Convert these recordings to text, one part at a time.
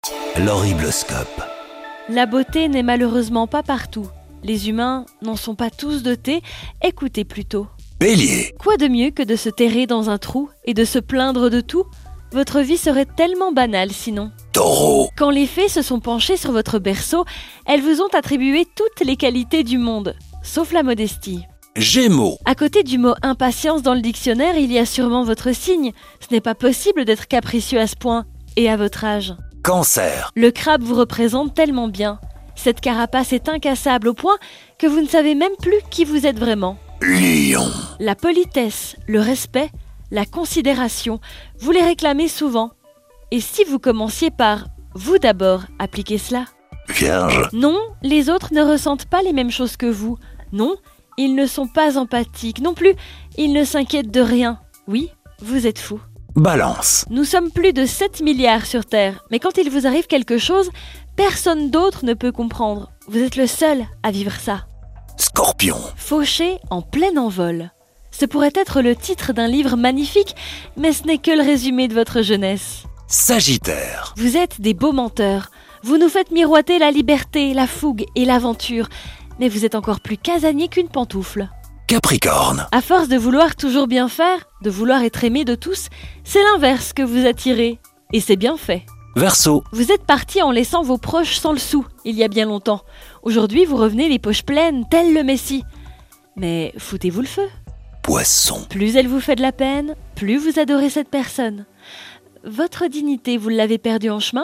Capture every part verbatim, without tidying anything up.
L'horribloscope. La beauté n'est malheureusement pas partout. Les humains n'en sont pas tous dotés. Écoutez plutôt. Bélier. Quoi de mieux que de se terrer dans un trou et de se plaindre de tout ? Votre vie serait tellement banale sinon. Taureau. Quand les fées se sont penchées sur votre berceau, elles vous ont attribué toutes les qualités du monde, sauf la modestie. Gémeaux. À côté du mot impatience dans le dictionnaire, il y a sûrement votre signe. Ce n'est pas possible d'être capricieux à ce point, et à votre âge. Cancer. Le crabe vous représente tellement bien. Cette carapace est incassable au point que vous ne savez même plus qui vous êtes vraiment. Lion. La politesse, le respect, la considération, vous les réclamez souvent. Et si vous commenciez par « vous d'abord » appliquez cela. Vierge. Non, les autres ne ressentent pas les mêmes choses que vous. Non, ils ne sont pas empathiques. Non plus, ils ne s'inquiètent de rien. Oui, vous êtes fous. Balance. Nous sommes plus de sept milliards sur Terre, mais quand il vous arrive quelque chose, personne d'autre ne peut comprendre. Vous êtes le seul à vivre ça. Scorpion. Fauché en plein envol. Ce pourrait être le titre d'un livre magnifique, mais ce n'est que le résumé de votre jeunesse. Sagittaire. Vous êtes des beaux menteurs. Vous nous faites miroiter la liberté, la fougue et l'aventure. Mais vous êtes encore plus casanier qu'une pantoufle. Capricorne. À force de vouloir toujours bien faire, de vouloir être aimé de tous, c'est l'inverse que vous attirez. Et c'est bien fait. Verseau. Vous êtes parti en laissant vos proches sans le sou, il y a bien longtemps. Aujourd'hui, vous revenez les poches pleines, tel le Messie. Mais foutez-vous le feu. Poisson. Plus elle vous fait de la peine, plus vous adorez cette personne. Votre dignité, vous l'avez perdue en chemin ?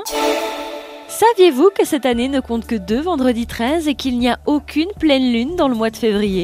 Saviez-vous que cette année ne compte que deux vendredis treize et qu'il n'y a aucune pleine lune dans le mois de février ?